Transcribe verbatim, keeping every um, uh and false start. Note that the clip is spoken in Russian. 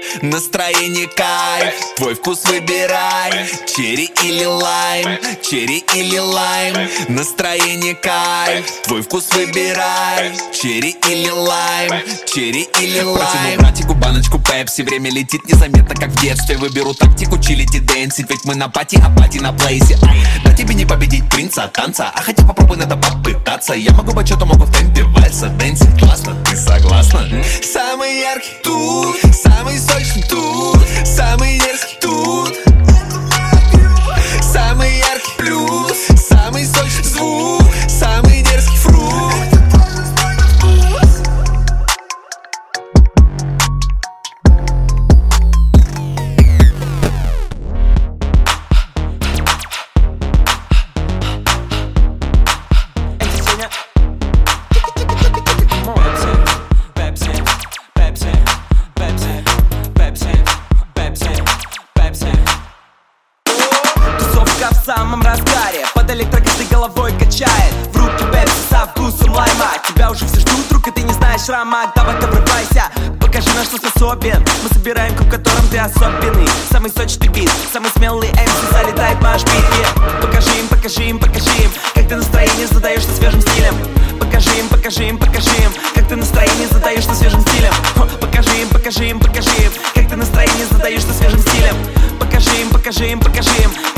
настроение кайф. Твой вкус выбирай, черри или лайм, черри или лайм, настроение кайф. Твой вкус выбирай, черри или лайм, черри или лайм. Протяну братику баночку пепси, время летит незаметно, как в детстве. Выберу тактику чилить и дэнсить, ведь мы на пати, а пати на плейсе. Да тебе не победить принца танца, а хотя попробуй, надо попытаться. Я могу бачату, могу в темпе вальса дэнсить. Классно, ты согласна? Самый яркий тут, самый сочный тут, самый дерзкий тут, самый яркий плюс, самый сочный звук, самый дерзкий фрукт. В самом разгаре, под электрокой головой качает. В руки пепси со вкусом лайма. Тебя уже все ждут, друг, и ты не знаешь рамок. Давай-ка врывайся, покажи, на что способен. Мы собираем круг, в котором ты особенный. Самый сочный бит, самый смелый эм си залетает в наш бит. Покажи им, покажи им, покажи им, как ты настроение задаешь со свежим стилем. Покажи им, покажи им, покажи им, как ты настроение задаешь со свежим стилем. Покажи им, покажи им, покажи им, как ты настроение задаешь со свежим стилем. Покажи им, покажи им, покажи им,